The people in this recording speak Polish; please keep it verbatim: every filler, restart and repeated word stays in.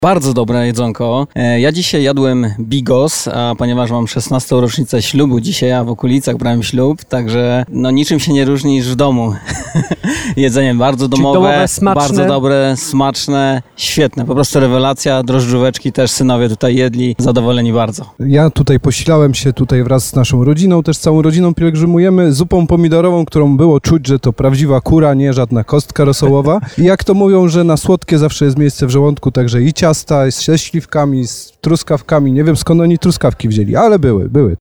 Bardzo dobre jedzonko. Ja dzisiaj jadłem bigos, a ponieważ mam szesnastą rocznicę ślubu dzisiaj, a w okolicach brałem ślub, także no niczym się nie różni niż w domu. Jedzenie bardzo domowe, domowe smaczne. bardzo dobre, smaczne, świetne. Po prostu rewelacja. Drożdżóweczki też synowie tutaj jedli, zadowoleni bardzo. Ja tutaj posilałem się tutaj wraz z naszą rodziną, też całą rodziną pielgrzymujemy zupą pomidorową, którą było czuć, że to prawdziwa kura, nie żadna kostka rosołowa. I jak to mówią, że na słodkie zawsze jest miejsce w żołądku, także i ciasta, ze śliwkami, z truskawkami. Nie wiem skąd oni truskawki wzięli, ale były, były.